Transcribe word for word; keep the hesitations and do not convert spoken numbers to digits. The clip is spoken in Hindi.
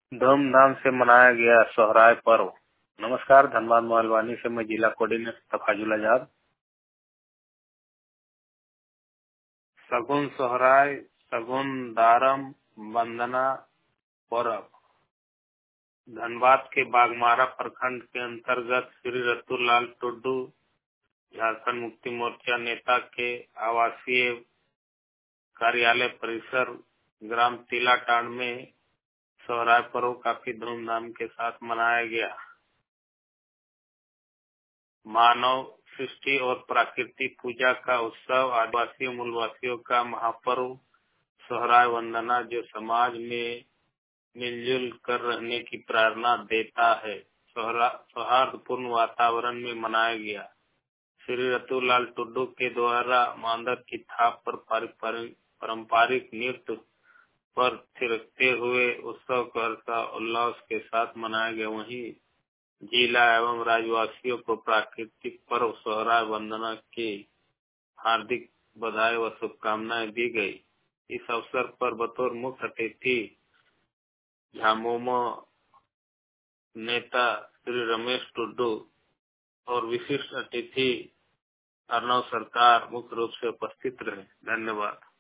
धूमधाम से मनाया गया सोहराय पर्व। नमस्कार, धनबाद मोहलवानी से मैं जिला कोऑर्डिनेटर तफाजुल आजाद। सगुन सोहराय, सगुन दारम वंदना पर्व धनबाद के बागमारा प्रखंड के अंतर्गत श्री रतुलाल टुड्डू झारखंड मुक्ति मोर्चा नेता के आवासीय कार्यालय परिसर ग्राम तिलाटांड में सोहराय पर्व काफी धूमधाम के साथ मनाया गया। मानव सृष्टि और प्रकृति पूजा का उत्सव, आदिवासी मूलवासियों का महापर्व सोहराय वंदना, जो समाज में मिलजुल कर रहने की प्रेरणा देता है, सौहार्दपूर्ण वातावरण में मनाया गया। श्री रतुलाल टुड्डू के द्वारा मांदर की थाप पर पारंपरिक नृत्य पर थिरकते हुए उत्सव का उल्लास के साथ मनाया गया। वहीं जिला एवं राज्यवासियों को प्राकृतिक पर्व सोहराय वंदना की हार्दिक बधाई व शुभकामनाएं दी गई। इस अवसर पर बतौर मुख्य अतिथि झामुमो नेता श्री रमेश टुड्डू और विशिष्ट अतिथि अर्नव सरकार मुख्य रूप से उपस्थित रहे। धन्यवाद।